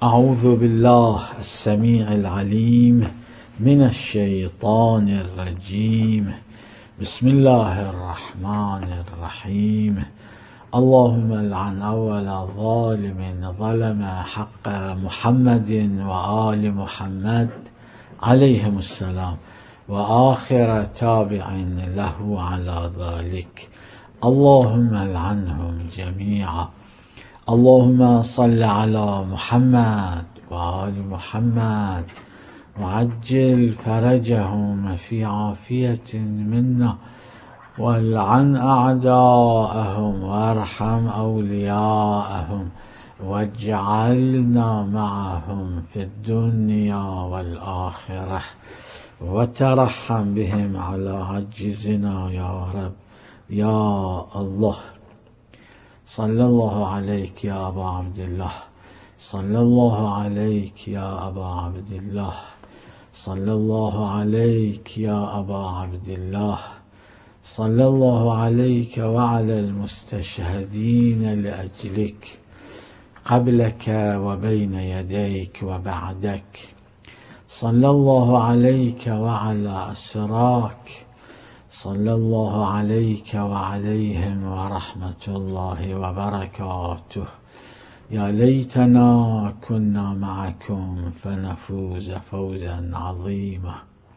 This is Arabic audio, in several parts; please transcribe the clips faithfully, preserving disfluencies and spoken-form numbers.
أعوذ بالله السميع العليم من الشيطان الرجيم. بسم الله الرحمن الرحيم. اللهم لعن أول ظالم ظلم حق محمد وآل محمد عليهم السلام، وآخر تابع له على ذلك، اللهم لعنهم جميعا. اللهم صل على محمد وآل محمد وعجل فرجهم في عافية منا، والعن أعداءهم وارحم أولياءهم، واجعلنا معهم في الدنيا والآخرة، وترحم بهم على عجزنا يا رب يا الله. صلى الله عليك يا أبا عبد الله، صلى الله عليك يا أبا عبد الله، صلى الله عليك يا أبا عبد الله، صلى الله عليك وعلى المستشهدين لأجلك قبلك وبين يديك وبعدك، صلى الله عليك وعلى أسراك، صلى الله عليك وعليهم ورحمة الله وبركاته. يا ليتنا كنا معكم فنفوز فوزا عظيما.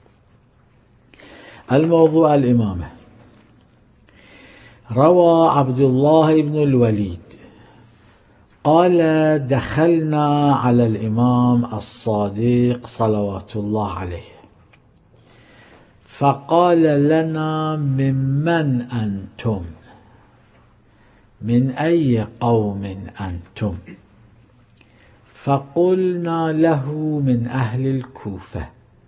الموضوع الإمامة. روى عبد الله بن الوليد قال: دخلنا على الإمام الصادق صلوات الله عليه، فقال لنا: ممن أنتم؟ من أي قوم أنتم؟ فقلنا له: من أهل الكوفة.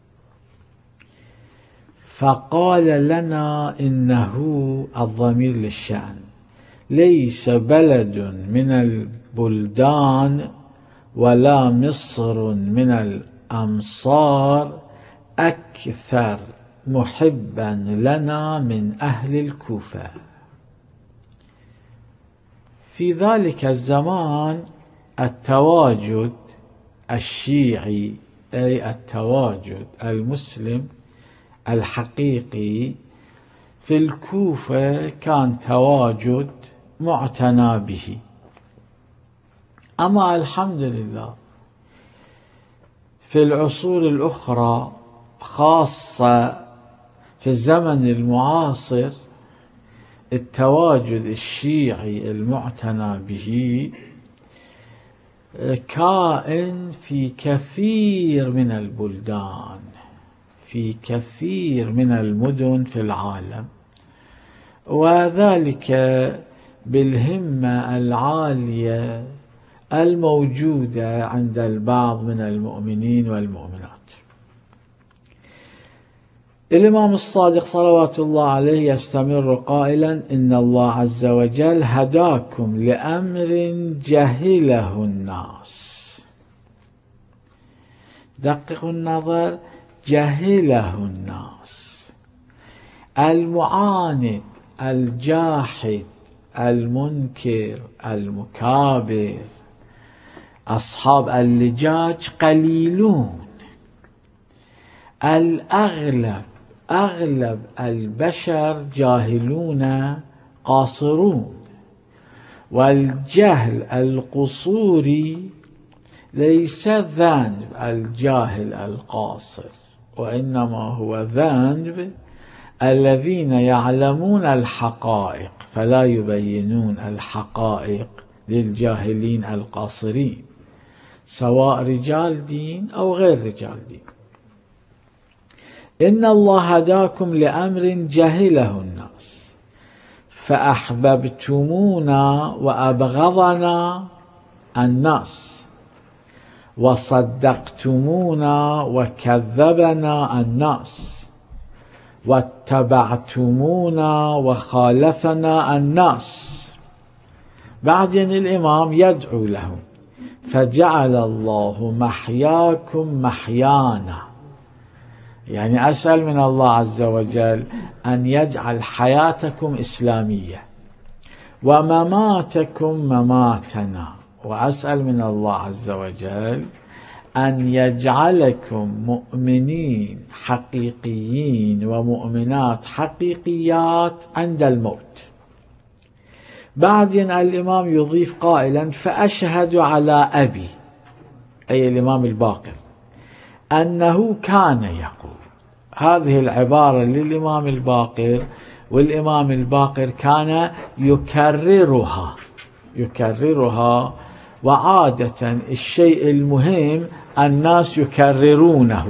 فقال لنا: إنه الضمير للشأن، ليس بلد من البلدان ولا مصر من الأمصار أكثر محبا لنا من أهل الكوفة. في ذلك الزمان التواجد الشيعي، أي التواجد المسلم الحقيقي في الكوفة، كان تواجد معتنى به. أما الحمد لله في العصور الأخرى، خاصة في الزمن المعاصر، التواجد الشيعي المعتنى به كائن في كثير من البلدان، في كثير من المدن في العالم، وذلك بالهمة العالية الموجودة عند البعض من المؤمنين والمؤمنات. الإمام الصادق صلوات الله عليه يستمر قائلا: إن الله عز وجل هداكم لأمر جهله الناس. دققوا النظر، جهله الناس. المعاند، الجاحد، المنكر، المكابر، أصحاب اللجاج قليلون. الأغلب أغلب البشر جاهلون قاصرون، والجهل القصوري ليس ذنب الجاهل القاصر، وإنما هو ذنب الذين يعلمون الحقائق فلا يبينون الحقائق للجاهلين القاصرين، سواء رجال دين أو غير رجال دين. إن الله هداكم لأمر جهله الناس، فأحببتمونا وأبغضنا الناس، وصدقتمونا وكذبنا الناس، واتبعتمونا وخالفنا الناس. بعدين الإمام يدعو لهم: فجعل الله محياكم محيانا. يعني أسأل من الله عز وجل أن يجعل حياتكم إسلامية، ومماتكم مماتنا، وأسأل من الله عز وجل أن يجعلكم مؤمنين حقيقيين ومؤمنات حقيقيات عند الموت. بعدين الإمام يضيف قائلا: فأشهد على أبي، أي الإمام الباقر، أنه كان يقول. هذه العبارة للإمام الباقر، والإمام الباقر كان يكررها يكررها وعادة الشيء المهم الناس يكررونه.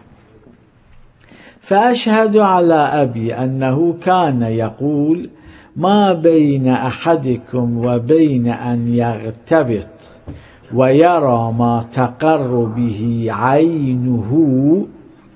فأشهد على أبي أنه كان يقول: ما بين أحدكم وبين أن يغتبط ويرى ما تقر به عينه.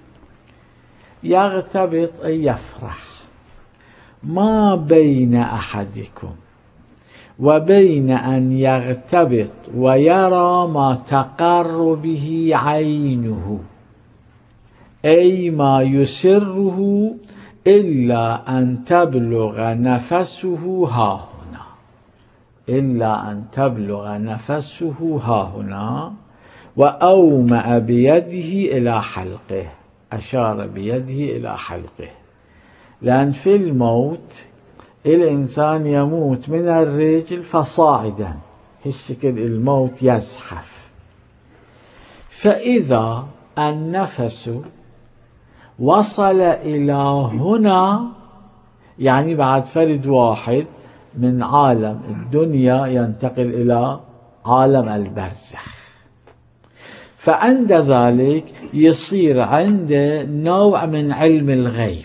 يغتبط أي يفرح. ما بين أحدكم وبين أن يغتبط ويرى ما تقر به عينه، أي ما يسره إلا أن تبلغ نفسه ها هنا، إلا أن تبلغ نفسه ها هنا. وأومأ بيده إلى حلقه، أشار بيده إلى حلقه. لأن في الموت الإنسان يموت من الرجل فصاعدا، هالشكل الموت يزحف. فإذا النفس وصل إلى هنا، يعني بعد فرد واحد من عالم الدنيا ينتقل إلى عالم البرزخ، فعند ذلك يصير عنده نوع من علم الغيب.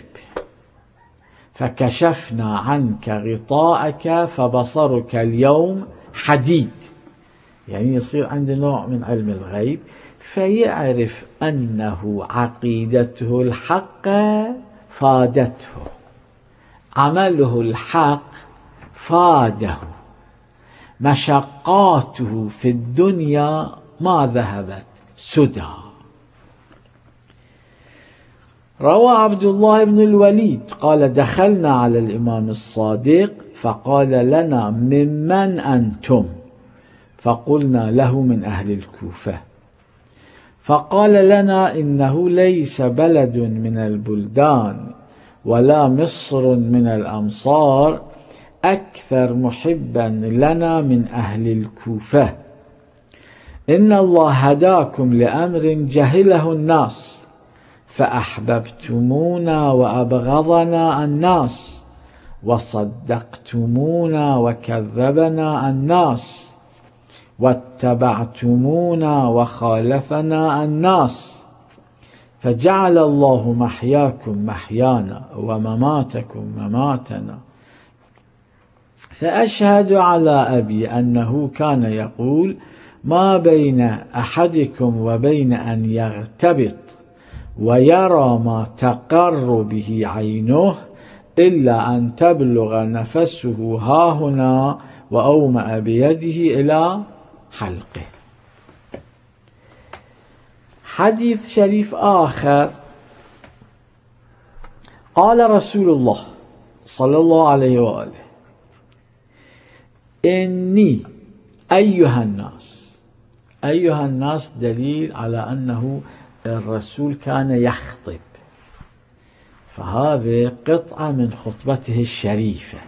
فكشفنا عنك غطاءك فبصرك اليوم حديد، يعني يصير عنده نوع من علم الغيب، فيعرف أنه عقيدته الحق فادته، عمله الحق فاده، مشقاته في الدنيا ما ذهبت سدى. روى عبد الله بن الوليد قال: دخلنا على الإمام الصادق فقال لنا: ممن أنتم؟ فقلنا له: من أهل الكوفة. فقال لنا: إنه ليس بلد من البلدان ولا مصر من الأمصار أكثر محبا لنا من أهل الكوفة. إن الله هداكم لأمر جهله الناس، فأحببتمونا وأبغضنا الناس، وصدقتمونا وكذبنا الناس، واتبعتمونا وخالفنا الناس، فجعل الله محياكم محيانا ومماتكم مماتنا. فأشهد على أبي أنه كان يقول: ما بين أحدكم وبين أن يغتبط ويرى ما تقر به عينه إلا أن تبلغ نفسه ها هنا، وأومأ بيده إلى حلقه. حديث شريف آخر: قال رسول الله صلى الله عليه وآله: إني أيها الناس. أيها الناس دليل على أنه الرسول كان يخطب، فهذه قطعة من خطبته الشريفة.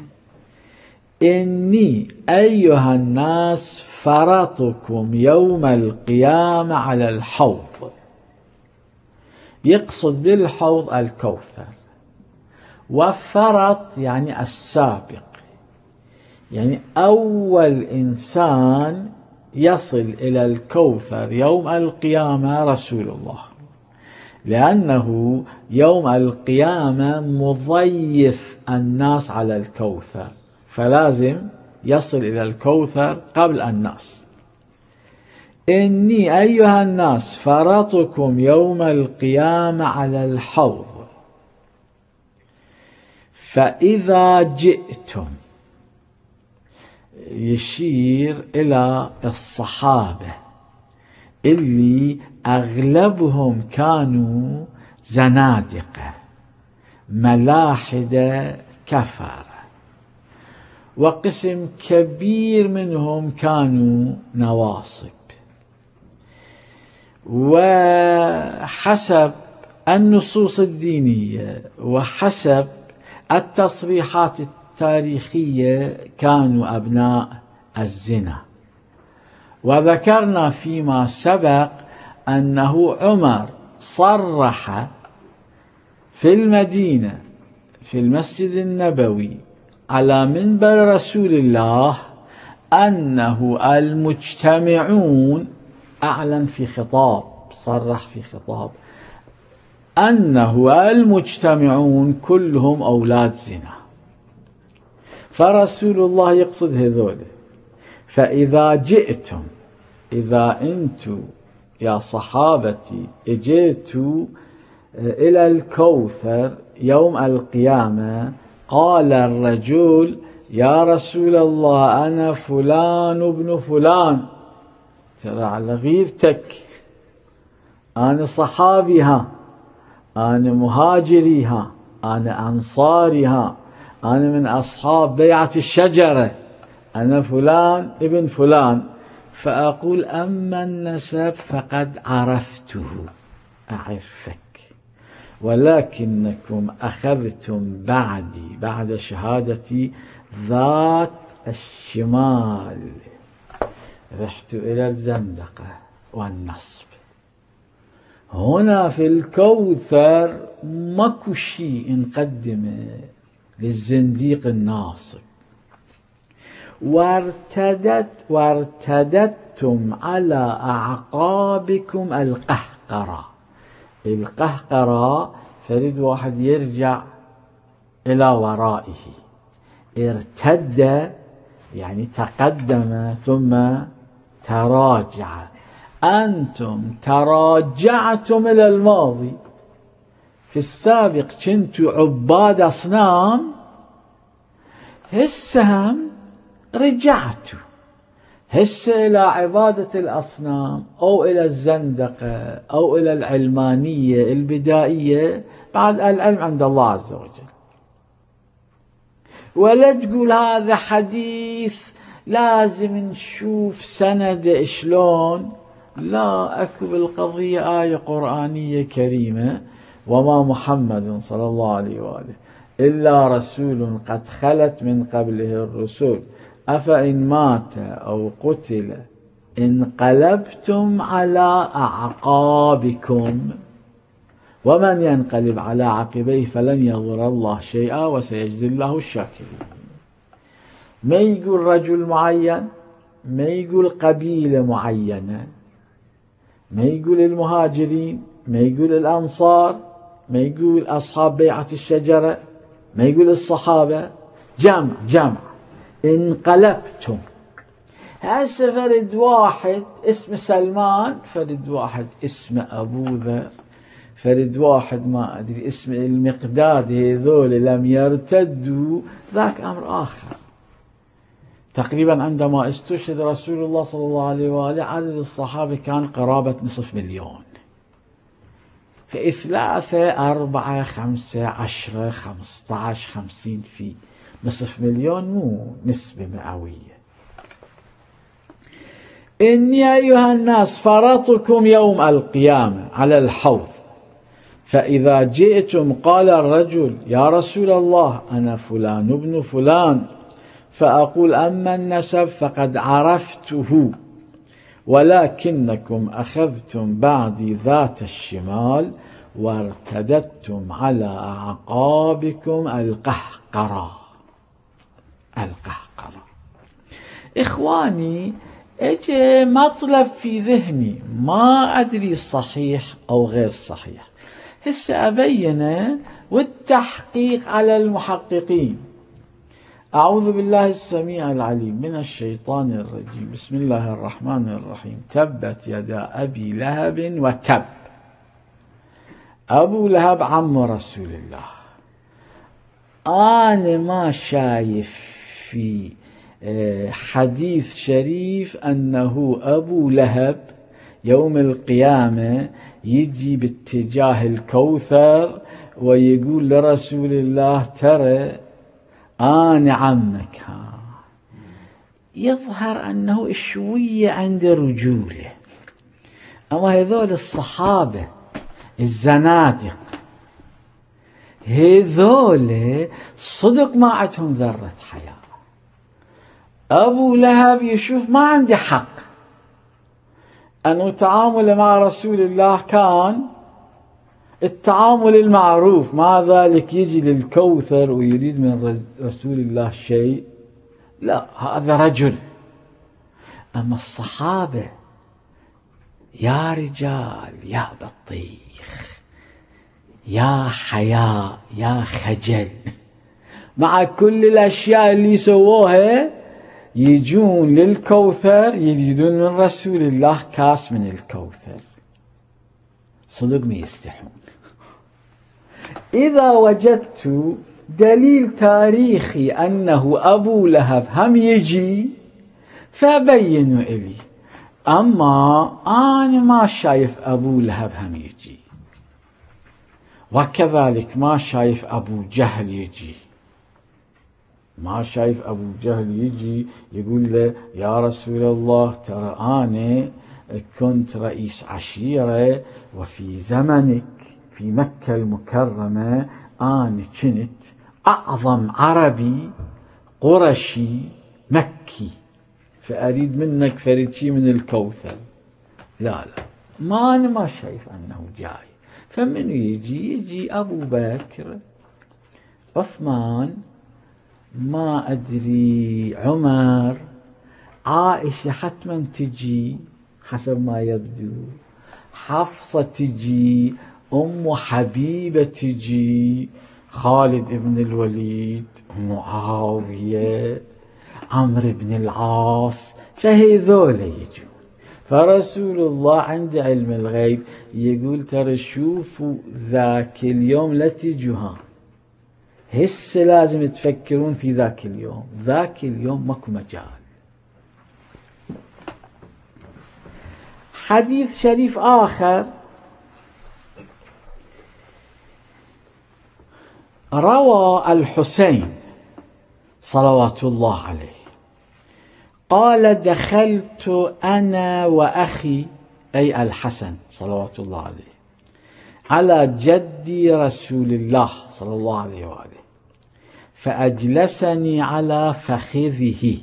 إني أيها الناس فرطكم يوم القيامة على الحوض. يقصد بالحوض الكوثر، وفرط يعني السابق، يعني أول إنسان يصل إلى الكوثر يوم القيامة رسول الله، لأنه يوم القيامة مضيف الناس على الكوثر، فلازم يصل إلى الكوثر قبل الناس. إني أيها الناس فرطكم يوم القيامة على الحوض، فإذا جئتم، يشير إلى الصحابة اللي أغلبهم كانوا زنادقة ملاحدة كفرة، وقسم كبير منهم كانوا نواصب. وحسب النصوص الدينية وحسب التصريحات التاريخية كانوا أبناء الزنا. وذكرنا فيما سبق أنه عمر صرح في المدينة في المسجد النبوي على منبر رسول الله أنه المجتمعون، أعلن في خطاب، صرح في خطاب أنه المجتمعون كلهم أولاد زنا. فرسول الله يقصد هذول. فإذا جئتم، إذا أنتم يا صحابتي اجيتوا إلى الكوثر يوم القيامة، قال الرجل يا رسول الله أنا فلان ابن فلان، ترى على غيرتك، أنا صحابيها، أنا مهاجريها، أنا أنصارها، أنا من أصحاب بيعة الشجرة، أنا فلان ابن فلان. فأقول أما النسب فقد عرفته، أعرفك، ولكنكم أخذتم بعدي بعد شهادتي ذات الشمال، رحت إلى الزندقة والنصب. هنا في الكوثر ماكو شيء نقدمه للزنديق الناصب. وارتدت وارتدتم على أعقابكم القهقرة. القهقرة فريد واحد يرجع إلى ورائه، ارتد يعني تقدم ثم تراجع. أنتم تراجعتم إلى الماضي، في السابق كنتوا عباد أصنام، هسه هم رجعتوا هسه إلى عبادة الأصنام أو إلى الزندقة أو إلى العلمانية البدائية بعد العلم عند الله عز وجل. ولا تقول هذا حديث لازم نشوف سند شلون، لا، أكو بالقضية آية قرآنية كريمة وما محمد صلى الله عليه وآله إلا رسول قد خلت من قبله الرسل أفإن مات أو قتل انقلبتم على أعقابكم ومن ينقلب على عقبيه فلن يضر الله شيئا وسيجزي الله الشاكرين. ما يقول رجل معين، ما يقول قبيلة معينة، ما يقول المهاجرين، ما يقول الأنصار، ما يقول أصحاب بيعة الشجرة، ما يقول الصحابة، جامع جامع انقلبتم. هسه فرد واحد اسمه سلمان، فرد واحد اسمه أبو ذر، فرد واحد ما أدري اسمه المقداد، هذول لم يرتدوا، ذاك أمر آخر. تقريبا عندما استشهد رسول الله صلى الله عليه وآله عدد الصحابة كان قرابة نصف مليون، في ثلاثة أربعة خمسة عشرة خمسة عشر خمسين، في نصف مليون مو نسبة مئوية. إني أيها الناس فرطكم يوم القيامة على الحوض، فإذا جئتم قال الرجل يا رسول الله أنا فلان ابن فلان، فأقول أما النسب فقد عرفته، ولكنكم أخذتم بعدي ذات الشمال وارتدتم على أعقابكم القهقرة. القهقرة إخواني، اجي مطلب في ذهني ما أدري صحيح أو غير صحيح، هسه أبينه والتحقيق على المحققين. أعوذ بالله السميع العليم من الشيطان الرجيم. بسم الله الرحمن الرحيم. تبت يدا أبي لهب وتب. أبو لهب عم رسول الله. أنا ما شايف في حديث شريف أنه أبو لهب يوم القيامة يجي باتجاه الكوثر ويقول لرسول الله ترى أنا عمك، ها يظهر أنه شوية عند رجوله. أما هذول الصحابة الزنادق هذول صدق ما عندهم ذرة حياة. أبو لهب يشوف ما عندي حق أنه تعامل مع رسول الله كان التعامل المعروف، مع ذلك يجي للكوثر ويريد من رسول الله شيء، لا هذا رجل. أما الصحابة يا رجال يا بطيخ يا حياء يا خجل، مع كل الأشياء اللي سووها يجون للكوثر يريدون من رسول الله كاس من الكوثر. صدق ما يستحون. إذا وجدت دليل تاريخي أنه أبو لهب هم يجي فبينوا إلي، أما أنا ما شايف أبو لهب هم يجي، وكذلك ما شايف أبو جهل يجي. ما شايف أبو جهل يجي يقول له يا رسول الله ترى أنا كنت رئيس عشيرة، وفي زمنك في مكة المكرمة أنا كنت أعظم عربي قرشي مكي، فأريد منك فريد شي من الكوثر. لا لا ما أنا ما شايف أنه جاي. فمن يجي يجي أبو بكر، عثمان، ما أدري، عمر، عائشة حتما تجي حسب ما يبدو، حفصة تجي، أم حبيبة تجي، خالد بن الوليد، معاوية، عمرو بن العاص، فهذول يجون. فرسول الله عند علم الغيب يقول ترى شوفوا ذاك اليوم لا تجوها، هسه لازم تفكرون في ذاك اليوم، ذاك اليوم ماكو مجال. حديث شريف آخر روى الحسين صلوات الله عليه قال دخلت أنا وأخي أي الحسن صلوات الله عليه على جدي رسول الله صلى الله عليه وآله، فأجلسني على فخذه،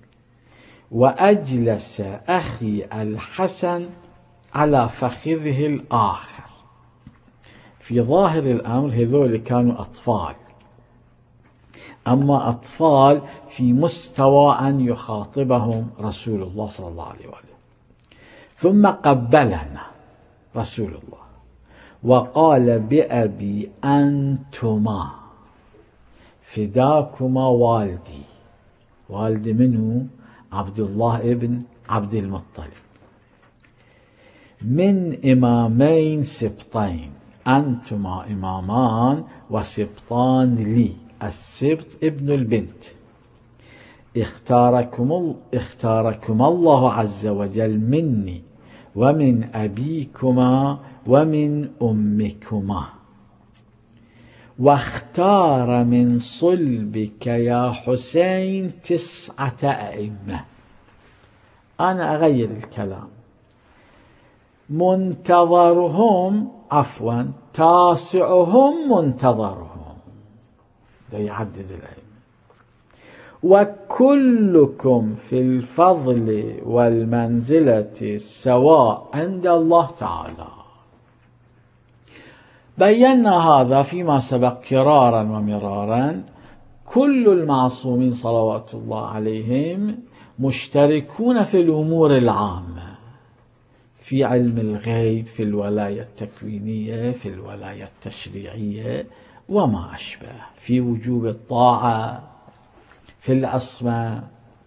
وأجلس أخي الحسن على فخذه الآخر. في ظاهر الأمر هذول كانوا أطفال، أما أطفال في مستوى أن يخاطبهم رسول الله صلى الله عليه وآله. ثم قبلنا رسول الله وقال بأبي أنتما فداكما والدي. والدي منه؟ عبد الله ابن عبد المطلب، من إمامين سبطين، أنتما إمامان وسبطان لي، السبط ابن البنت، اختاركم, اختاركم الله عز وجل مني ومن أبيكما ومن أمكما، واختار من صلبك يا حسين تسعة أئمة. أنا أغير الكلام، منتظرهم عفوا تاسعهم منتظرهم، ده يعدد الأئمة، وكلكم في الفضل والمنزلة سواء عند الله تعالى. بينا هذا فيما سبق كرارا ومرارا. كل المعصومين صلوات الله عليهم مشتركون في الأمور العامة، في علم الغيب، في الولاية التكوينية، في الولاية التشريعية وما أشبه، في وجوب الطاعة، في الأسماء.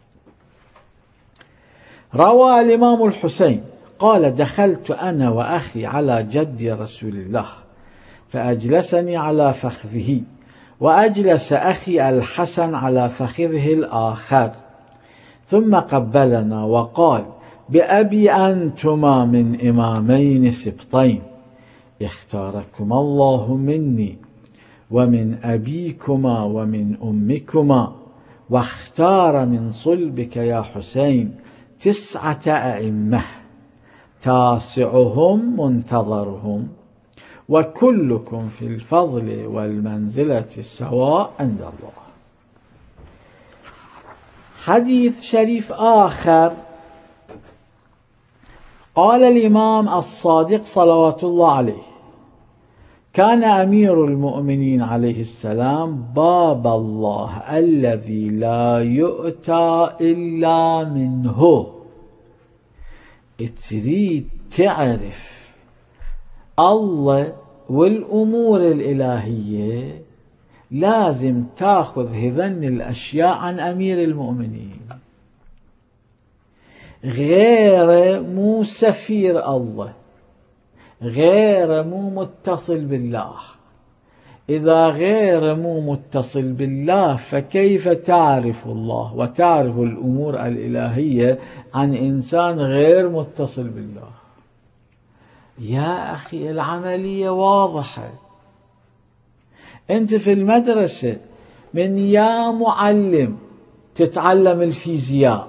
روى الإمام الحسين قال دخلت أنا وأخي على جد رسول الله فأجلسني على فخذه، وأجلس أخي الحسن على فخذه الآخر، ثم قبلنا وقال بأبي أنتما من إمامين سبطين، اختاركما الله مني ومن أبيكما ومن أمكما، واختار من صلبك يا حسين تسعة أئمة تاسعهم منتظرهم وكلكم في الفضل والمنزلة سواء عند الله. حديث شريف آخر قال الإمام الصادق صلوات الله عليه: كان أمير المؤمنين عليه السلام باب الله الذي لا يؤتى إلا منه. تريد تعرف الله والأمور الإلهية لازم تأخذ هذن الأشياء عن أمير المؤمنين، غير مو سفير الله، غير مو متصل بالله. إذا غير مو متصل بالله فكيف تعرف الله وتعرف الأمور الإلهية عن إنسان غير متصل بالله؟ يا أخي العملية واضحة. أنت في المدرسة من يا معلم تتعلم الفيزياء،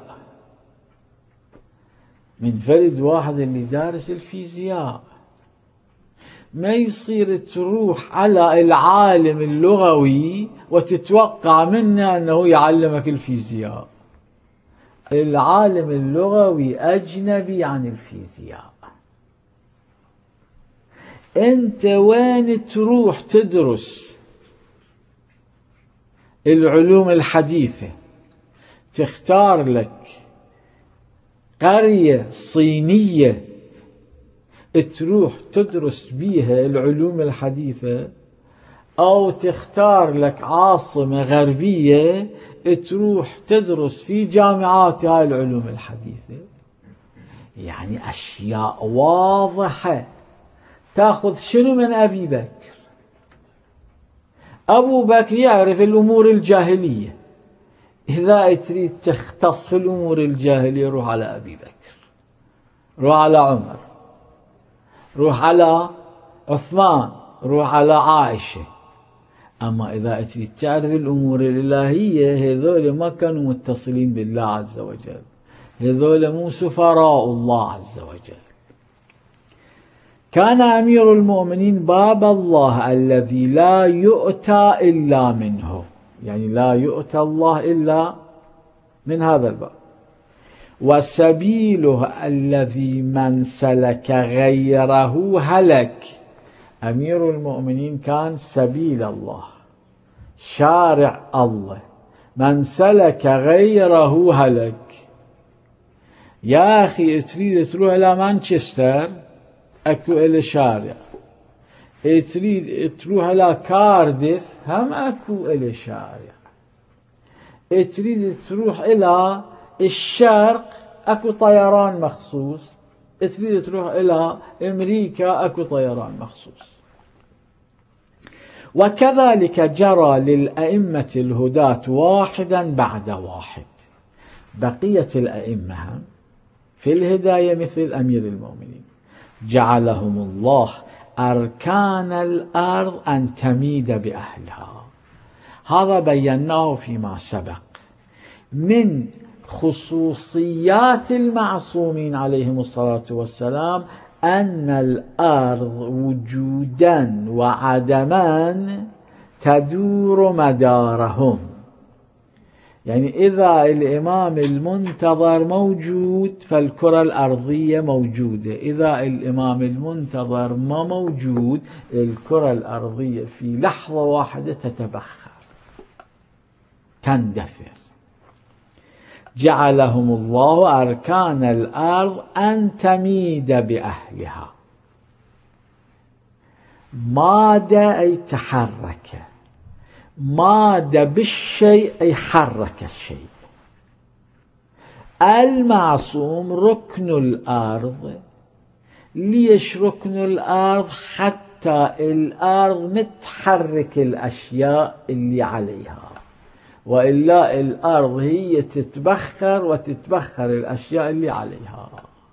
من فرد واحد اللي دارس الفيزياء، ما يصير تروح على العالم اللغوي وتتوقع منه أنه يعلمك الفيزياء. العالم اللغوي أجنبي عن الفيزياء. أنت وين تروح تدرس العلوم الحديثة؟ تختار لك قرية صينية تروح تدرس بيها العلوم الحديثة، أو تختار لك عاصمة غربية تروح تدرس في جامعات هاي العلوم الحديثة. يعني أشياء واضحة. تأخذ شنو من أبي بكر؟ أبو بكر يعرف الأمور الجاهلية. إذا تريد تختص في الأمور الجاهلية روح على أبي بكر، روح على عمر، روح على عثمان، روح على عائشة. أما إذا تريد تعرف الأمور الإلهية هذول ما كانوا متصلين بالله عز وجل، هذول مو سفراء الله عز وجل. كان أمير المؤمنين باب الله الذي لا يؤتى إلا منه، يعني لا يؤتى الله إلا من هذا الباب. وسبيله الذي من سلك غيره هلك. أمير المؤمنين كان سبيل الله، شارع الله، من سلك غيره هلك. يا أخي تريد تروح إلى مانشستر أكو إلى شارع، تريد تروح إلى كارديف هم أكو إلى شارع، تريد تروح إلى الشرق أكو طيران مخصوص، تريد تروح إلى أمريكا أكو طيران مخصوص. وكذلك جرى للأئمة الهداة واحدا بعد واحد. بقية الأئمة في الهداية مثل أمير المؤمنين جعلهم الله أركان الأرض أن تميد بأهلها. هذا بيناه فيما سبق. من خصوصيات المعصومين عليهم الصلاة والسلام أن الأرض وجودا وعدما تدور مدارهم. يعني إذا الإمام المنتظر موجود فالكرة الأرضية موجودة، إذا الإمام المنتظر ما موجود الكرة الأرضية في لحظة واحدة تتبخر تندثر. جعلهم الله أركان الأرض أن تميد بأهلها. ماد أي تحرك، ماد بالشيء أي حرك الشيء. المعصوم ركن الأرض. ليش ركن الأرض؟ حتى الأرض متحرك الأشياء اللي عليها، وإلا الأرض هي تتبخر وتتبخر الأشياء اللي عليها.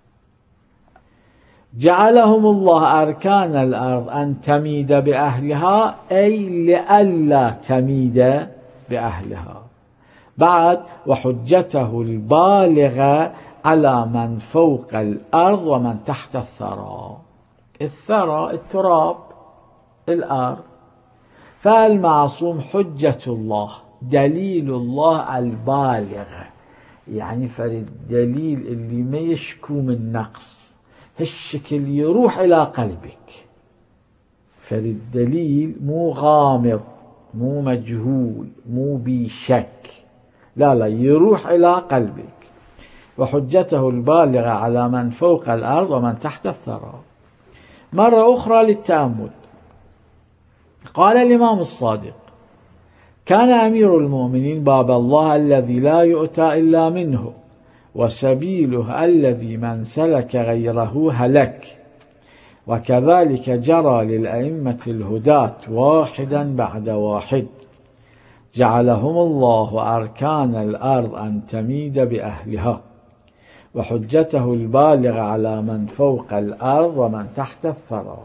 جعلهم الله أركان الأرض أن تميد بأهلها، أي لئلا تميد بأهلها. بعد وحجته البالغة على من فوق الأرض ومن تحت الثرى. الثرى التراب الأرض. فالمعصوم حجة الله دليل الله البالغ، يعني فرد دليل اللي ما يشكو من نقص، هالشكل يروح إلى قلبك. فرد دليل مو غامض مو مجهول مو بشك، لا لا يروح إلى قلبك. وحجته البالغة على من فوق الأرض ومن تحت الثرى. مرة أخرى للتأمل. قال الإمام الصادق: كان أمير المؤمنين باب الله الذي لا يؤتى إلا منه، وسبيله الذي من سلك غيره هلك. وكذلك جرى للأئمة الهداة واحدا بعد واحد، جعلهم الله أركان الأرض أن تميد بأهلها. وحجته البالغة على من فوق الأرض ومن تحت الثرى.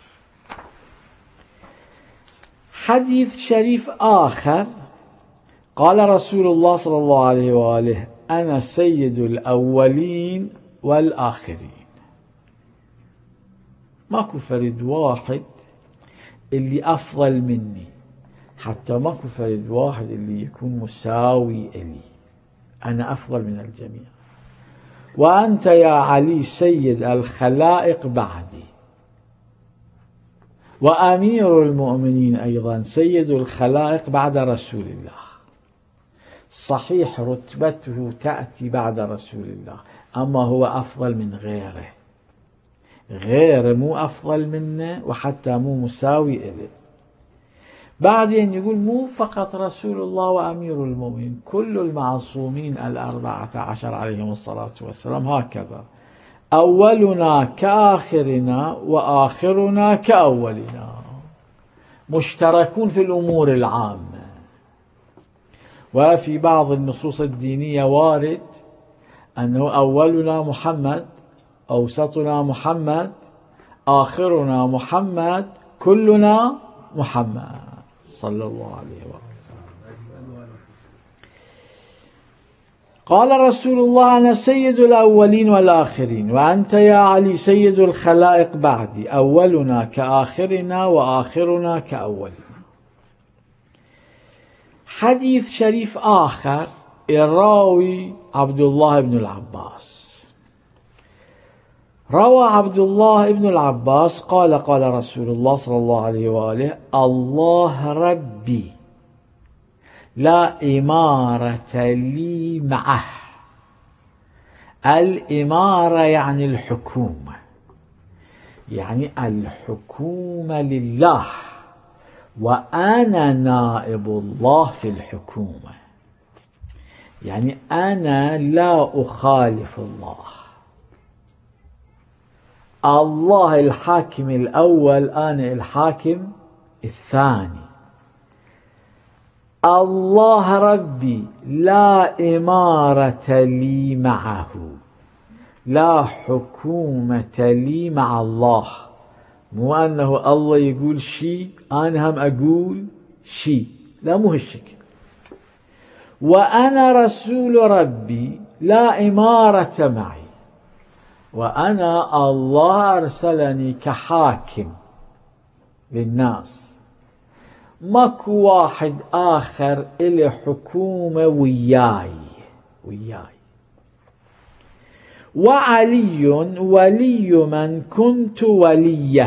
حديث شريف آخر: قال رسول الله صلى الله عليه وآله: أنا سيد الأولين والآخرين. ماكو فرد واحد اللي أفضل مني، حتى ماكو فرد واحد اللي يكون مساوي إلي، أنا أفضل من الجميع. وأنت يا علي سيد الخلائق بعدي، وأمير المؤمنين أيضا سيد الخلائق بعد رسول الله. صحيح رتبته تأتي بعد رسول الله، أما هو أفضل من غيره، غيره مو أفضل منه وحتى مو مساوي إليه. بعدين يقول مو فقط رسول الله وأمير المؤمنين، كل المعصومين الأربعة عشر عليهم الصلاة والسلام هكذا: أولنا كآخرنا وآخرنا كأولنا، مشتركون في الأمور العامة. وفي بعض النصوص الدينية وارد أنه أولنا محمد، أوسطنا محمد، آخرنا محمد، كلنا محمد صلى الله عليه وسلم. قال رسول الله: أنا سيد الأولين والآخرين، وأنت يا علي سيد الخلائق بعدي، أولنا كآخرنا وآخرنا كأولنا. حديث شريف آخر الراوي عبد الله بن العباس. روى عبد الله بن العباس قال: قال رسول الله صلى الله عليه وآله: الله ربي لا إمارة لي معه. الإمارة يعني الحكومة، يعني الحكومة لله، وأنا نائب الله في الحكومة، يعني أنا لا أخالف الله. الله الحاكم الأول، أنا الحاكم الثاني. الله ربي لا إمارة لي معه، لا حكومة لي مع الله. مو أنه الله يقول شيء أنا هم أقول شيء، لا، مو هالشكل. وأنا رسول ربي لا إمارة معي، وأنا الله أرسلني كحاكم للناس، ماكو واحد آخر إلي حكومة وياي وياي. وعلي ولي من كنت وليه.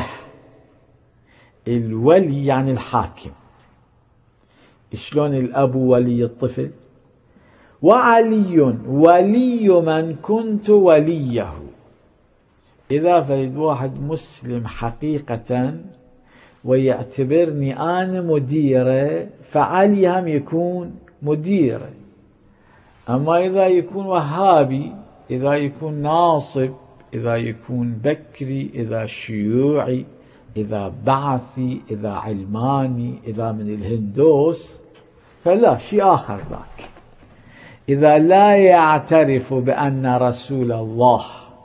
الولي يعني الحاكم، شلون الأب ولي الطفل؟ وعلي ولي من كنت وليه. إذا فرد واحد مسلم حقيقة ويعتبرني أنا مديره، فعلي هم يكون مديره. أما إذا يكون وهابي، إذا يكون ناصب، إذا يكون بكري، إذا شيوعي، إذا بعثي، إذا علماني، إذا من الهندوس، فلا، شيء آخر ذاك. إذا لا يعترف بأن رسول الله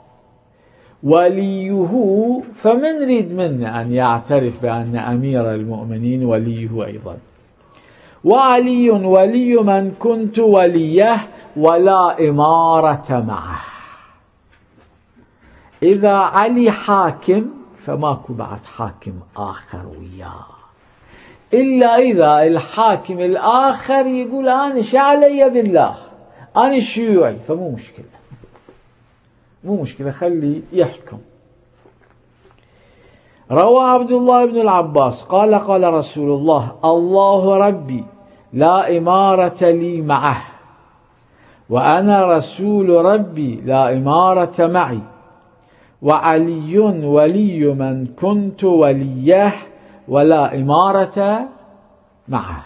وليه، فمن نريد منه أن يعترف بأن أمير المؤمنين وليه أيضا. وعلي ولي من كنت وليه ولا إمارة معه. إذا علي حاكم فماكو بعد حاكم آخر وياه، إلا إذا الحاكم الآخر يقول أنا شعلي بالله، أنا شيوعي، فمو مشكلة، مو مشكلة، خلي يحكم. روى عبد الله بن العباس قال قال رسول الله: الله ربي لا إمارة لي معه، وأنا رسول ربي لا إمارة معي، وعلي ولي من كنت وليه ولا إمارة معه.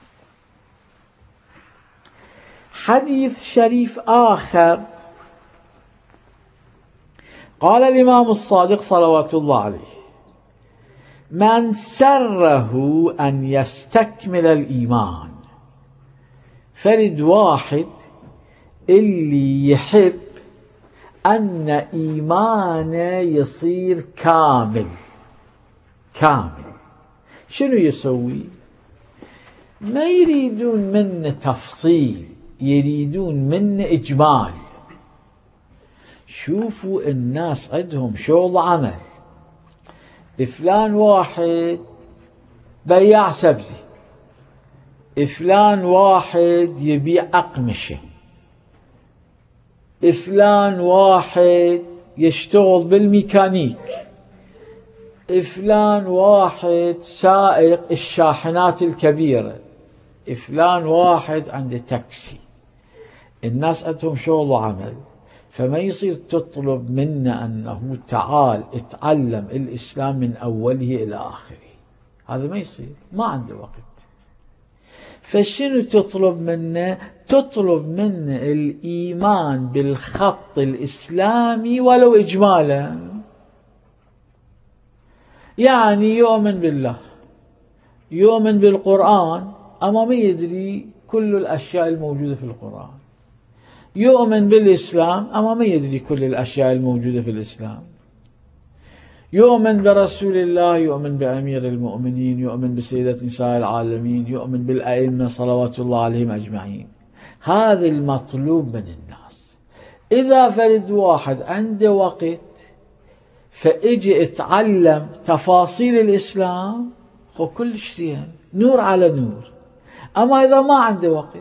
حديث شريف آخر قال الإمام الصادق صلوات الله عليه: من سره أن يستكمل الإيمان، فرد واحد اللي يحب أن إيمانه يصير كامل كامل، شنو يسوي؟ ما يريدون منه تفصيل، يريدون منه إجمال. شوفوا الناس عندهم شغل عمل، فلان واحد بياع سبزي، فلان واحد يبيع أقمشة، فلان واحد يشتغل بالميكانيك، فلان واحد سائق الشاحنات الكبيرة، فلان واحد عنده تاكسي. الناس عندهم شغل وعمل، فما يصير تطلب منا أنه تعال اتعلم الإسلام من أوله إلى آخره، هذا ما يصير، ما عنده وقت. فشنو تطلب منا؟ تطلب منا الإيمان بالخط الإسلامي ولو إجمالا، يعني يؤمن بالله، يؤمن بالقرآن أما ما يدري كل الأشياء الموجودة في القرآن، يؤمن بالإسلام أما ما يدري كل الأشياء الموجودة في الإسلام، يؤمن برسول الله، يؤمن بأمير المؤمنين، يؤمن بسيدة نساء العالمين، يؤمن بالأئمة صلوات الله عليهم أجمعين. هذا المطلوب من الناس. إذا فرد واحد عنده وقت فإجي اتعلم تفاصيل الإسلام، هو كلش زين، نور على نور. أما إذا ما عنده وقت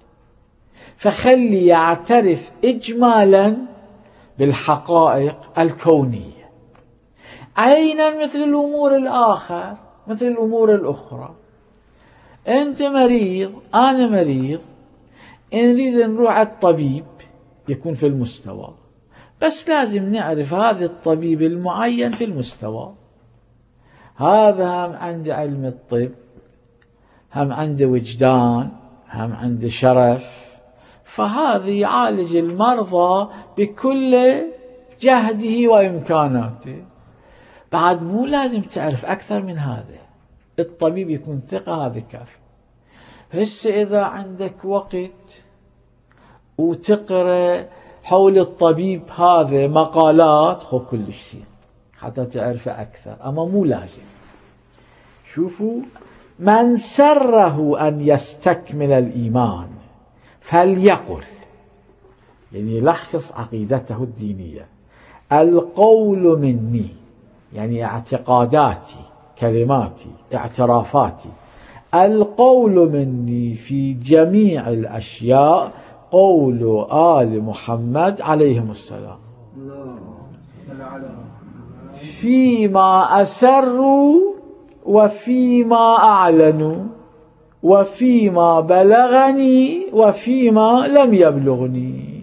فخلي يعترف إجمالا بالحقائق الكونية، عينا مثل الأمور الآخر، مثل الأمور الأخرى. أنت مريض، أنا مريض، نريد نروح على الطبيب يكون في المستوى، بس لازم نعرف هذا الطبيب المعين في المستوى. هذا هم عنده علم الطب، هم عنده وجدان، هم عنده شرف، فهذا يعالج المرضى بكل جهده وإمكاناته. بعد مو لازم تعرف أكثر من هذا، الطبيب يكون ثقة، هذا كافي. هسه إذا عندك وقت وتقرأ حول الطبيب هذا مقالات، خو كل شيء حتى تعرف أكثر، أما مو لازم. شوفوا: من سره أن يستكمل الإيمان فليقل، يعني يلخص عقيدته الدينية: القول مني، يعني اعتقاداتي، كلماتي، اعترافاتي، القول مني في جميع الأشياء قول آل محمد عليهم السلام، فيما أسروا وفيما أعلنوا وفيما بلغني وفيما لم يبلغني.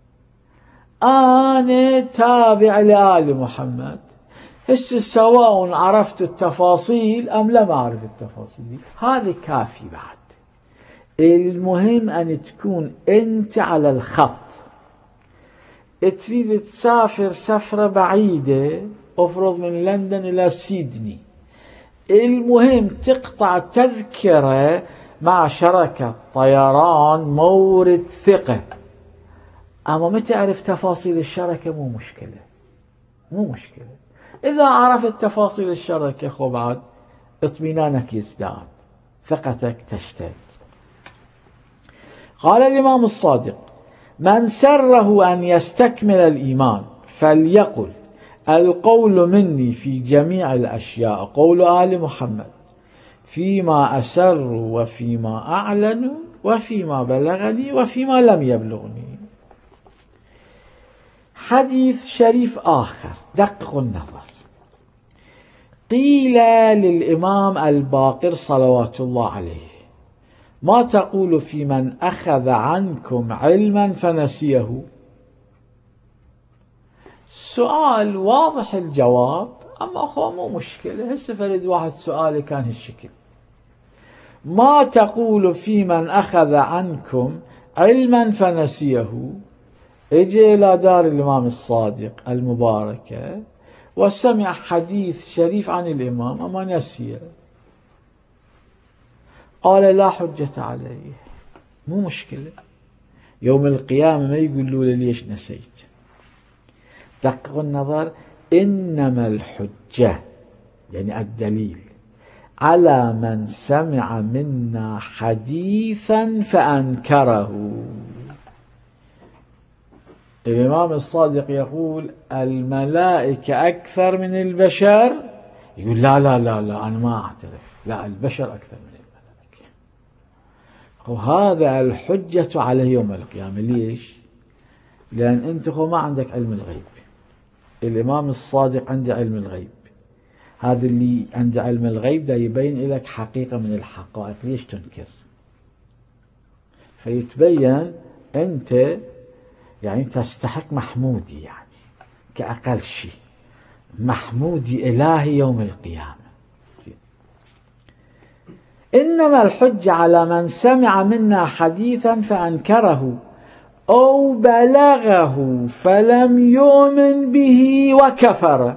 أنا تابع لآل محمد، هسه سواء عرفت التفاصيل أم لم أعرف التفاصيل، هذا كافي. بعد المهم أن تكون أنت على الخط. تريد تسافر سفرة بعيدة، أفرض من لندن إلى سيدني، المهم تقطع تذكرة مع شركة طيران مورد ثقة، أما ما تعرف تفاصيل الشركة مو مشكلة، مو مشكلة. إذا عرفت تفاصيل الشركة خو بعد اطمئنانك يزداد، ثقتك تشتد. قال الإمام الصادق: من سره أن يستكمل الإيمان فليقل: القول مني في جميع الأشياء قول آل محمد، فيما أسر وفيما أعلن وفيما بلغني وفيما لم يبلغني. حديث شريف آخر دققوا النظر. قيل للإمام الباقر صلوات الله عليه: ما تقول في من أخذ عنكم علما فنسيه؟ سؤال واضح الجواب، أما أخوة مو مشكلة، هسه فرد واحد سؤالي كان هالشكل: ما تقول في من أخذ عنكم علما فنسيه؟ اجي إلى دار الإمام الصادق المباركة وسمع حديث شريف عن الإمام أما نسيه، قال: لا حجة عليه، مو مشكلة، يوم القيامة ما يقولوا لي ليش نسيت. دققوا النظر: إنما الحجة يعني الدليل على من سمع منا حديثا فأنكره. الإمام الصادق يقول: الملائكة أكثر من البشر، يقول: لا لا لا لا أنا ما أعترف، لا البشر أكثر من الملائكة. وهذا الحجة على يوم القيامة. ليش؟ لأن أنت ما عندك علم الغيب، الإمام الصادق عنده علم الغيب. هذا اللي عنده علم الغيب دا يبين لك حقيقة من الحقائق، ليش تنكر؟ فيتبين أنت يعني تستحق محمودي، يعني كأقل شيء محمودي إلهي يوم القيامة. إنما الحجة على من سمع منا حديثا فأنكره أو بلغه فلم يؤمن به وكفر.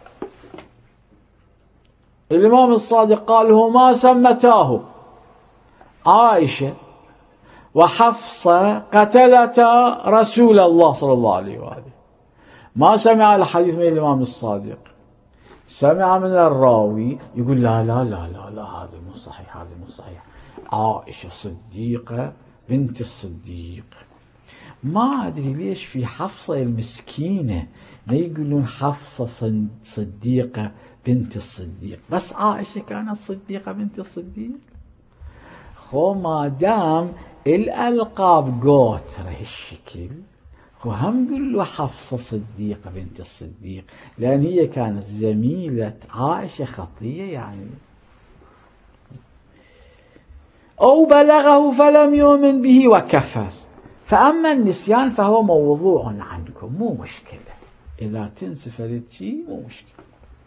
الإمام الصادق قال: هما سمتاه عائشة وحفصة قتلتا رسول الله صلى الله عليه وآله. ما سمع الحديث من الإمام الصادق، سمع من الراوي يقول: لا لا لا لا لا هذا مو صحيح، هذا مو صحيح، عائشة صديقة بنت الصديق. ما أدري ليش في حفصة المسكينة ما يقولون حفصة صديقة بنت الصديق، بس عائشة كانت صديقة بنت الصديق. خو ما دام الألقاب قوترة هالشكل، وهم قلوا حفصة صديقة بنت الصديق، لأن هي كانت زميلة عائشة خطية يعني. أو بلغه فلم يؤمن به وكفر. فأما النسيان فهو موضوع عنكم، مو مشكلة، إذا تنسى فرد شيء مو مشكلة.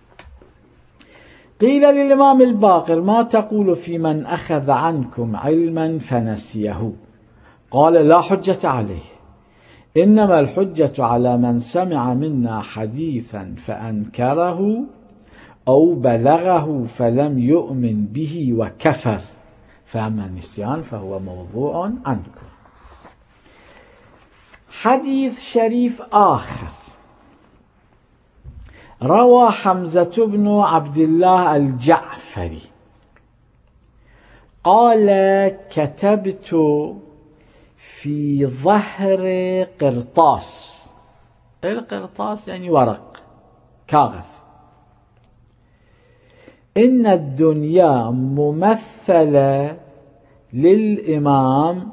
قيل للإمام الباقر: ما تقول في من أخذ عنكم علما فنسيه؟ قال: لا حجة عليه، إنما الحجة على من سمع منا حديثا فأنكره أو بلغه فلم يؤمن به وكفر، فأما النسيان فهو موضوع عنكم. حديث شريف آخر روى حمزة بن عبد الله الجعفري قال: كتبت في ظهر قرطاس، القرطاس يعني ورق كاغذ: إن الدنيا ممثلة للإمام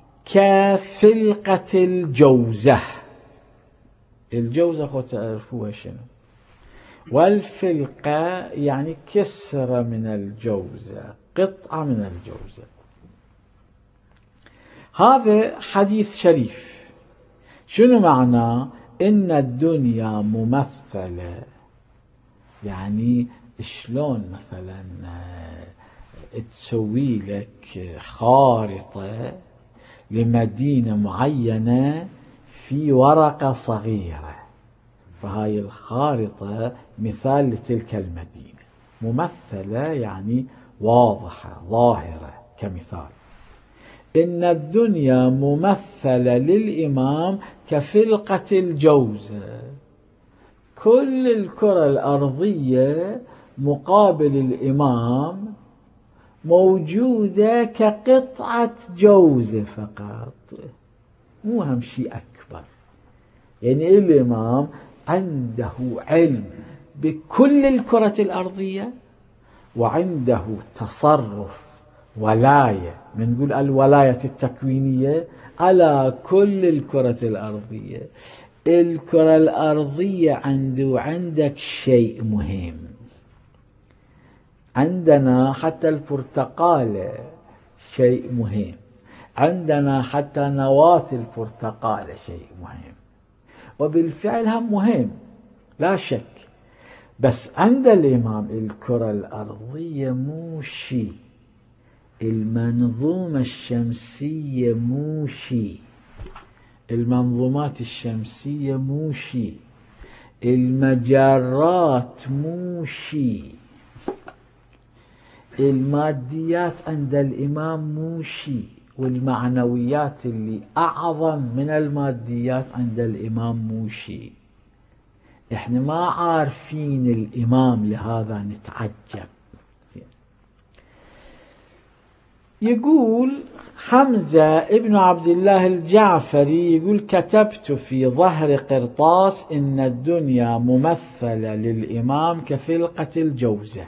كفلقة الجوزة. الجوزة خو تعرفوها شنو؟ والفلقة يعني كسرة من الجوزة، قطعة من الجوزة. هذا حديث شريف. شنو معناه؟ إن الدنيا ممثلة، يعني شلون مثلا تسوي لك خارطة لمدينة معينة في ورقة صغيرة، فهاي الخارطة مثال لتلك المدينة، ممثلة يعني واضحة ظاهرة كمثال. إن الدنيا ممثلة للإمام كفلقة الجوزة، كل الكرة الأرضية مقابل الإمام موجودة كقطعة جوزة فقط، مو هم شيء أكبر. يعني الإمام عنده علم بكل الكرة الأرضية، وعنده تصرف ولاية، من نقول الولاية التكوينية على كل الكرة الأرضية. الكرة الأرضية عنده وعندك شيء مهم. عندنا حتى البرتقالة شيء مهم، عندنا حتى نواة البرتقالة شيء مهم، وبالفعل هم مهم لا شك. بس عند الإمام الكرة الأرضية مو شيء، المنظومة الشمسية مو شيء، المنظومات الشمسية مو شيء، المجرات مو شيء، الماديات عند الإمام مو شيء، والمعنويات اللي أعظم من الماديات عند الإمام مو شيء. احنا ما عارفين الإمام لهذا نتعجب. يقول حمزة ابن عبد الله الجعفري، يقول كتبت في ظهر قرطاس إن الدنيا ممثلة للإمام كفلقة الجوزة،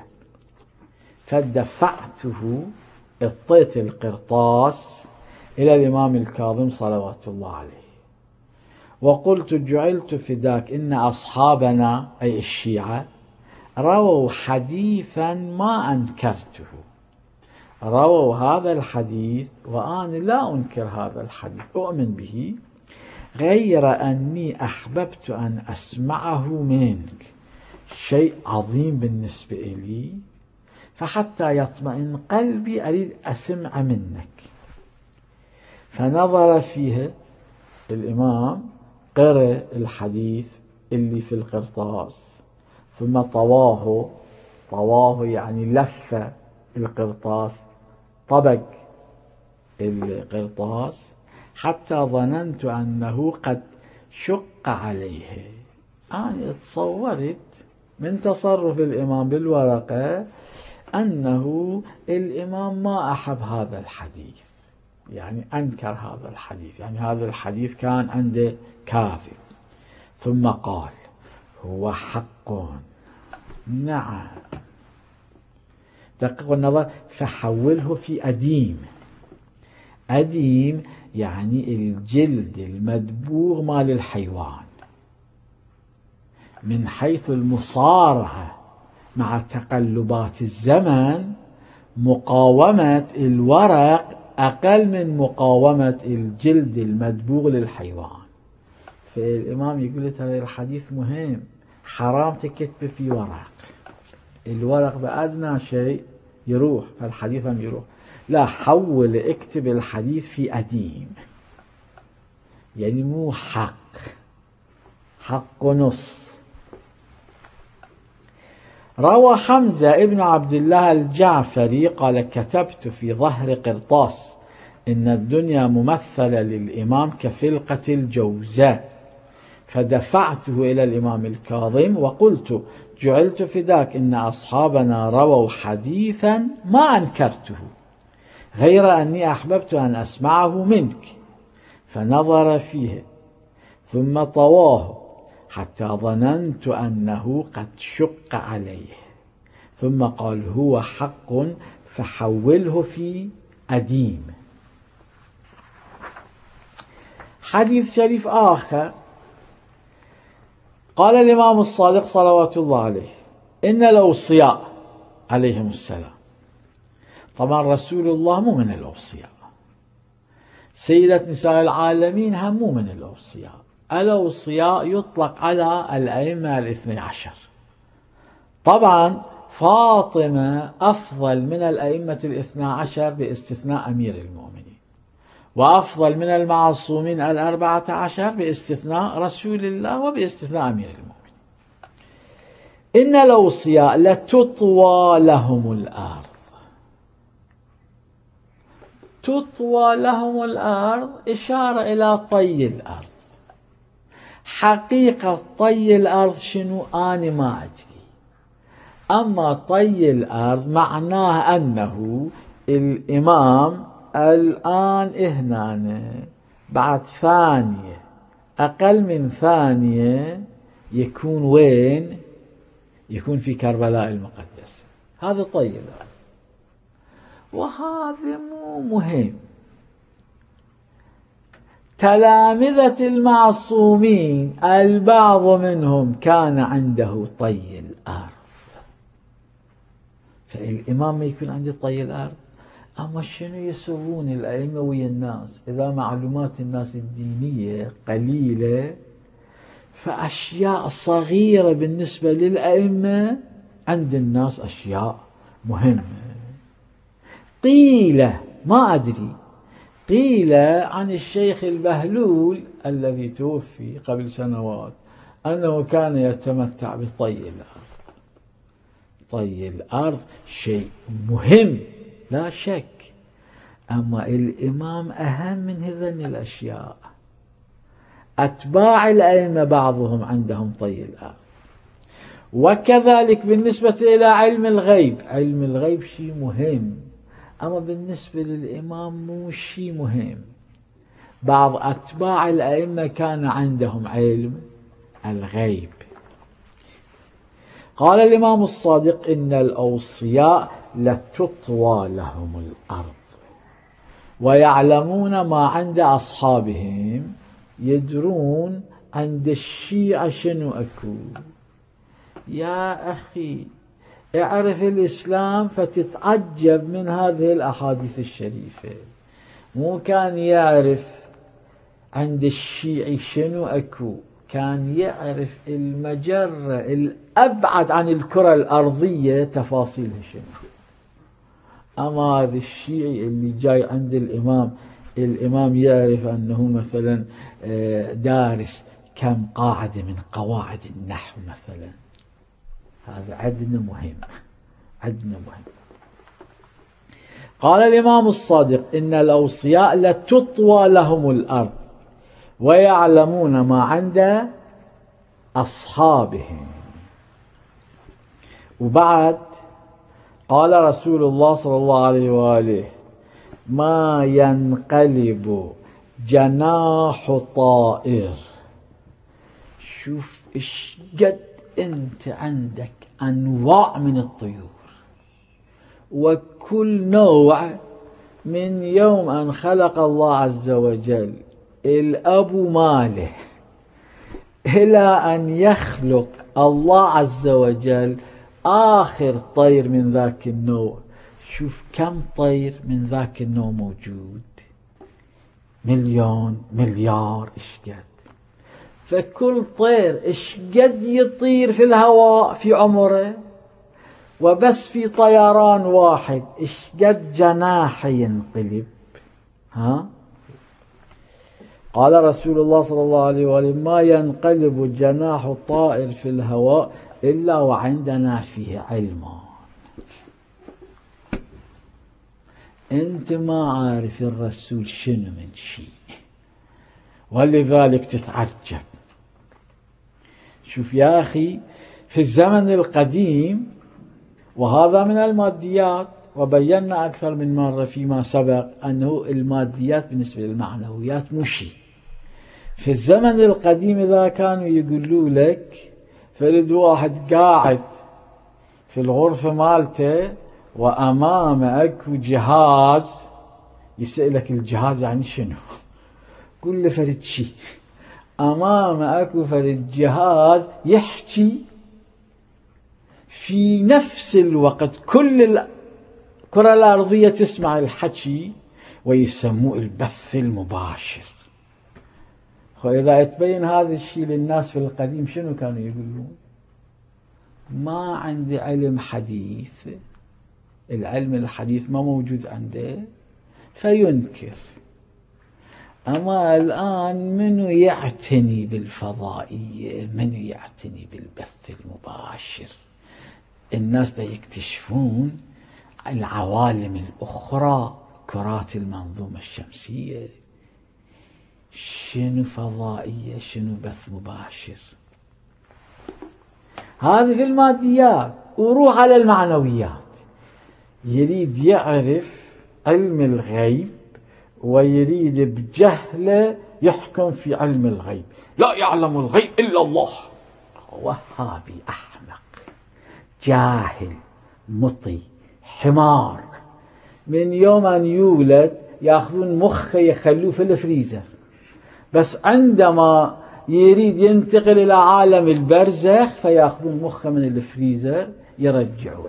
فدفعته اطيت القرطاس إلى الإمام الكاظم صلوات الله عليه، وقلت جعلت فداك إن أصحابنا أي الشيعة رووا حديثا ما أنكرته، رووا هذا الحديث وأنا لا أنكر هذا الحديث، أؤمن به، غير أني أحببت أن أسمعه منك، شيء عظيم بالنسبة لي، فحتى يطمئن قلبي أريد أسمع منك. فنظر فيه الإمام، قرأ الحديث اللي في القرطاس، ثم طواه، طواه يعني لف القرطاس، طبق القرطاس، حتى ظننت أنه قد شق عليه. أنا تصورت من تصرف الإمام بالورقة أنه الإمام ما أحب هذا الحديث، يعني أنكر هذا الحديث، يعني هذا الحديث كان عنده كاذب. ثم قال هو حق، نعم، دقق النظر، فحوله في أديم. أديم يعني الجلد المدبوغ مال الحيوان، من حيث المصارعة مع تقلبات الزمن مقاومة الورق أقل من مقاومة الجلد المدبوغ للحيوان. فالإمام يقول هذا الحديث مهم، حرام تكتب في ورق، الورق بأدنى شيء يروح، فالحديث هم يروح، لا، حول اكتب الحديث في أديم، يعني مو حق، حق نص. روى حمزة ابن عبد الله الجعفري قال كتبت في ظهر قرطاس إن الدنيا ممثلة للإمام كفلقة الجوزة، فدفعته إلى الإمام الكاظم وقلت جعلت فداك إن أصحابنا رووا حديثا ما أنكرته، غير أني أحببت أن أسمعه منك. فنظر فيه ثم طواه حتى ظننت أنه قد شق عليه، ثم قال هو حق، فحوله في أديم. حديث شريف آخر، قال الإمام الصادق صلوات الله عليه إن الأوصياء عليهم السلام، طبعا رسول الله مو من الأوصياء، سيدة نساء العالمين هم مو من الأوصياء. الأوصياء يطلق على الأئمة الاثني عشر، طبعا فاطمة أفضل من الأئمة الاثنى عشر باستثناء أمير المؤمنين، وأفضل من المعصومين الأربعة عشر باستثناء رسول الله وباستثناء أمير المؤمنين. إن الأوصياء لتطوى لهم الأرض، تطوى لهم الأرض إشارة إلى طي الأرض. حقيقة طي الأرض شنو أنا ما أدري، أما طي الأرض معناه أنه الإمام الآن هنا بعد ثانية أقل من ثانية يكون وين؟ يكون في كربلاء المقدسة. هذا طيب، وهذا مو مهم. تلامذة المعصومين البعض منهم كان عنده طي الأرض، فالإمام ما يكون عنده طي الأرض. أما شنو يسوون الأئمة ويا الناس؟ إذا معلومات الناس الدينية قليلة، فأشياء صغيرة بالنسبة للأئمة عند الناس أشياء مهمة. قيل، ما أدري، قيل عن الشيخ البهلول الذي توفي قبل سنوات أنه كان يتمتع بطي الأرض. طي الأرض شيء مهم لا شك، أما الإمام أهم من هذين الأشياء. أتباع الأئمة بعضهم عندهم طي الأرض. وكذلك بالنسبة إلى علم الغيب، علم الغيب شيء مهم، أما بالنسبة للإمام مو شيء مهم. بعض أتباع الأئمة كان عندهم علم الغيب. قال الإمام الصادق: إن الأوصياء لتطوى لهم الأرض ويعلمون ما عند أصحابهم. يدرون عند الشيعة شنو أكو. يا أخي اعرف الإسلام فتتعجب من هذه الأحاديث الشريفة. مو كان يعرف عند الشيعي شنو أكو، كان يعرف المجرة الأبعد عن الكرة الأرضية تفاصيلها شنو. أما هذا الشيعي اللي جاي عند الإمام، الإمام يعرف أنه مثلا دارس كم قاعدة من قواعد النحو مثلا، هذا عندنا مهم، عندنا مهم. قال الإمام الصادق: إن الأوصياء لتطوى لهم الأرض ويعلمون ما عند أصحابهم. وبعد قال رسول الله صلى الله عليه وآله: ما ينقلب جناح طائر. شوف إيش قد أنت عندك أنواع من الطيور، وكل نوع من يوم أن خلق الله عز وجل الأب ماله إلى أن يخلق الله عز وجل آخر طير من ذاك النوع. شوف كم طير من ذاك النوع موجود، مليون مليار إيش قد. فكل طير إيش قد يطير في الهواء في عمره، وبس في طيران واحد إيش قد جناح ينقلب. ها؟ قال رسول الله صلى الله عليه وآله: ما ينقلب جناح طائر في الهواء إلا وعندنا فيه علم. أنت ما عارف الرسول شنو من شيء، ولذلك تتعجب. شوف يا أخي، في الزمن القديم، وهذا من الماديات، وبينا أكثر من مرة فيما سبق أنه الماديات بالنسبة للمعنويات مو شيء. في الزمن القديم إذا كانوا يقولوا لك فرد واحد قاعد في الغرفة مالته وأمامه أكو جهاز، يسألك الجهاز يعني شنو؟ قل له فرد شيء. أمامه أكو فرد جهاز يحكي في نفس الوقت، كل الكرة الأرضية تسمع الحكي، ويسموه البث المباشر. وإذا تبين هذا الشيء للناس في القديم شنو كانوا يقولون؟ ما عندي علم حديث، العلم الحديث ما موجود عنده فينكر. أما الآن منو يعتني بالفضائية، منو يعتني بالبث المباشر؟ الناس دا يكتشفون العوالم الأخرى، كرات المنظومة الشمسية، شنو فضائية شنو بث مباشر. هذه في الماديات. وروح على المعنويات، يريد يعرف علم الغيب ويريد بجهله يحكم في علم الغيب. لا يعلم الغيب إلا الله. وهابي أحمق جاهل مطي حمار. من يوم أن يولد يأخذون مخه يخلوه في الفريزر، بس عندما يريد ينتقل إلى عالم البرزخ فيأخذون مخه من الفريزر يرجعوه.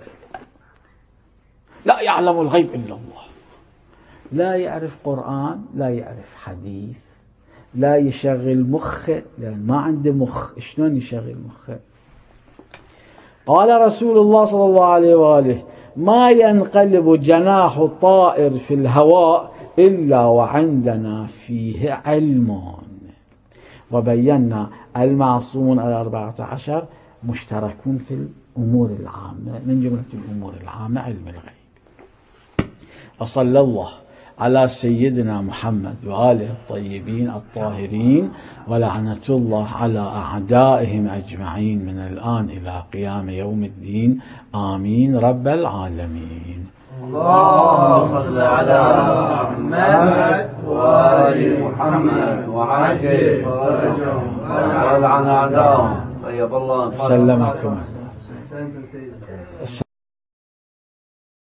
لا يعلم الغيب إلا الله. لا يعرف قرآن، لا يعرف حديث، لا يشغل مخه لأن ما عنده مخ. شلون يشغل مخه؟ قال رسول الله صلى الله عليه وآله: ما ينقلب جناح الطائر في الهواء إلا وعندنا فيه علم. وبينا المعصومون الأربعة عشر مشتركون في الأمور العامة، من جملة الأمور العامة علم الغيب. وصلى الله على سيدنا محمد وآله الطيبين الطاهرين، ولعنة الله على أعدائهم أجمعين من الآن إلى قيام يوم الدين. آمين رب العالمين. اللهم صل على محمد وآل محمد وعجل فرجهم ولعن أعداءهم. طيب الله سلمكم.